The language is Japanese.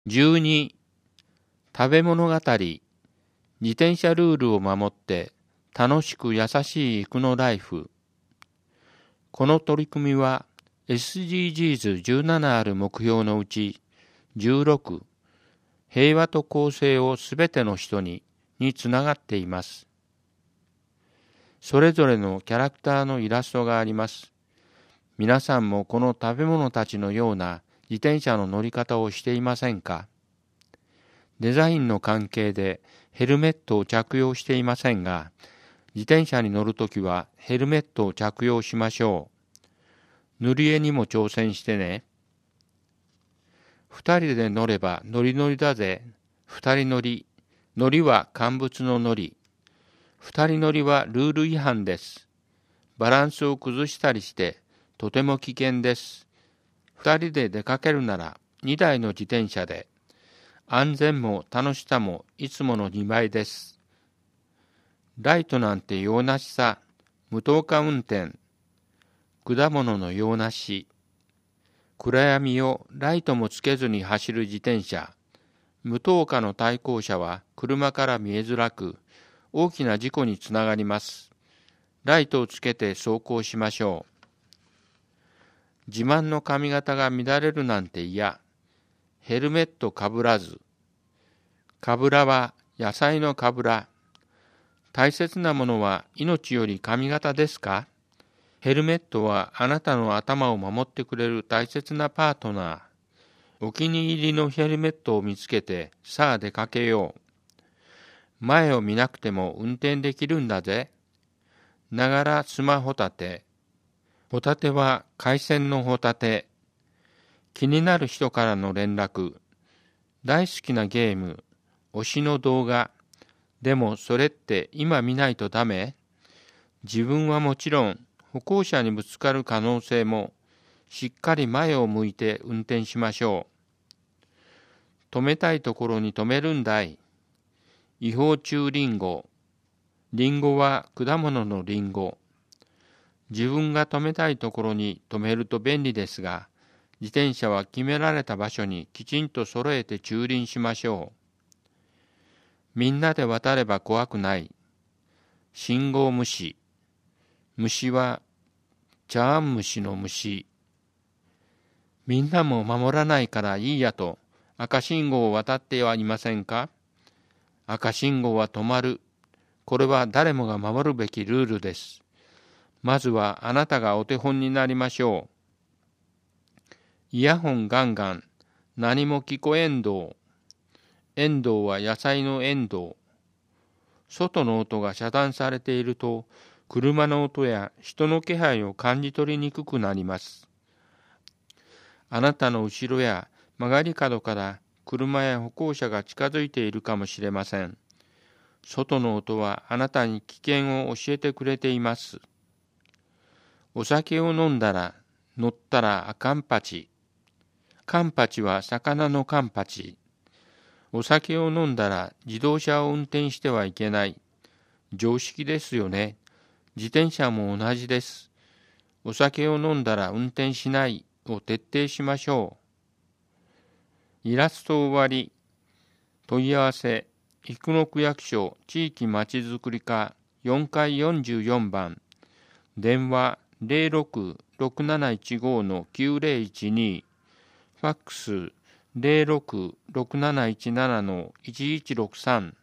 12、食べ物語。自転車ルールを守って楽しく優しい行くのライフ。この取り組みは SDGs17 ある目標のうち16、平和と公正をすべての人につながっています。それぞれのキャラクターのイラストがあります。皆さんもこの食べ物たちのような自転車の乗り方をしていませんか？デザインの関係でヘルメットを着用していませんが、自転車に乗るときはヘルメットを着用しましょう。塗り絵にも挑戦してね。二人で乗ればノリノリだぜ。二人乗り。乗りは乾物の乗り。二人乗りはルール違反です。バランスを崩したりしてとても危険です。二人で出かけるなら2台の自転車で。安全も楽しさもいつもの2倍です。ライトなんて用なしさ。無灯火運転。果物の用なし。暗闇をライトもつけずに走る自転車。無灯火の対向車は車から見えづらく、大きな事故につながります。ライトをつけて走行しましょう。自慢の髪型が乱れるなんて嫌。ヘルメットかぶらず。かぶらは野菜のかぶら。大切なものは命より髪型ですか？ヘルメットはあなたの頭を守ってくれる大切なパートナー。お気に入りのヘルメットを見つけて、さあ出かけよう。前を見なくても運転できるんだぜ。ながらスマホ立て。ホタテは海鮮のホタテ。気になる人からの連絡。大好きなゲーム。推しの動画。でもそれって今見ないとダメ？自分はもちろん歩行者にぶつかる可能性も、しっかり前を向いて運転しましょう。止めたいところに止めるんだい。違法駐リンゴ。リンゴは果物のリンゴ。自分が止めたいところに止めると便利ですが、自転車は決められた場所にきちんと揃えて駐輪しましょう。みんなで渡れば怖くない。信号無視。虫は茶碗蒸しの虫。みんなも守らないからいいやと赤信号を渡ってはいませんか？赤信号は止まる。これは誰もが守るべきルールです。まずはあなたがお手本になりましょう。イヤホンガンガン。何も聞こえんどう。エンドウは野菜のエンドウ。外の音が遮断されていると、車の音や人の気配を感じ取りにくくなります。あなたの後ろや曲がり角から車や歩行者が近づいているかもしれません。外の音はあなたに危険を教えてくれています。お酒を飲んだら乗ったらあかんぱち。カンパチは魚のカンパチ。お酒を飲んだら自動車を運転してはいけない。常識ですよね。自転車も同じです。お酒を飲んだら運転しないを徹底しましょう。イラスト終わり。問い合わせ。生野区役所地域まちづくり課4階44番。電話066715-9012。ファックス066717-1163